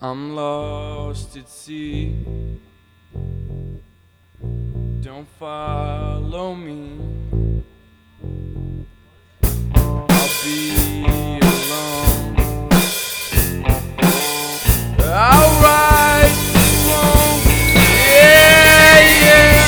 I'm lost at sea. Don't follow me. I'll be alone. I'll rise alone. Yeah, yeah.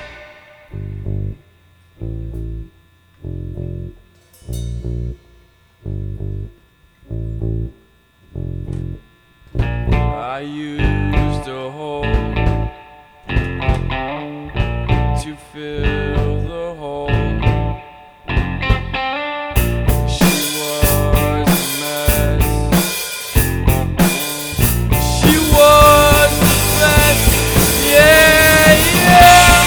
I used a hole to fill the hole. She was a mess. She was the best. Yeah, yeah.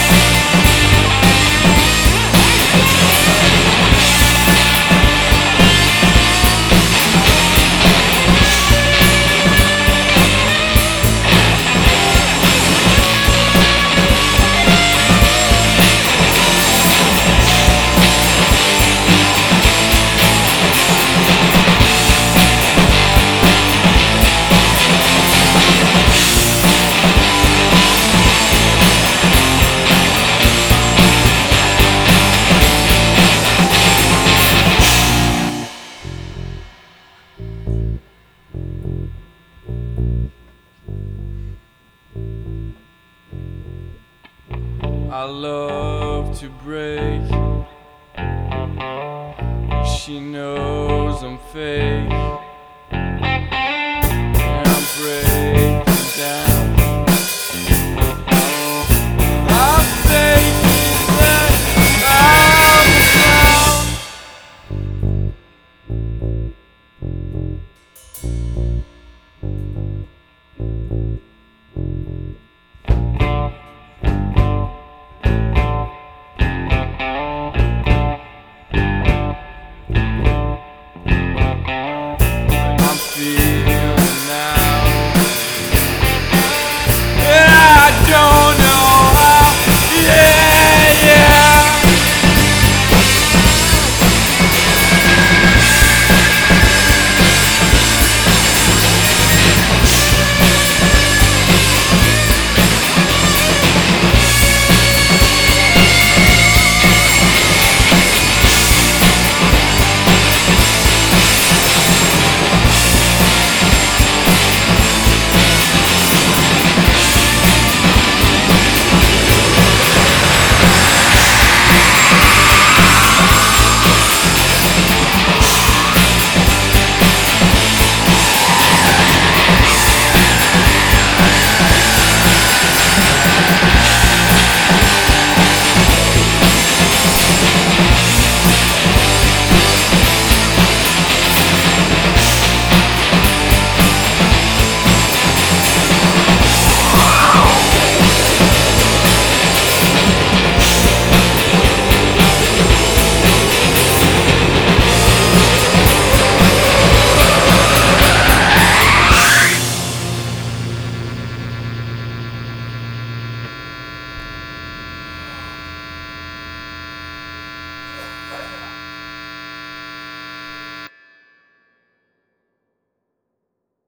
I love to break. She knows I'm fake, and I'm breaking down. I'm faking that I'm down.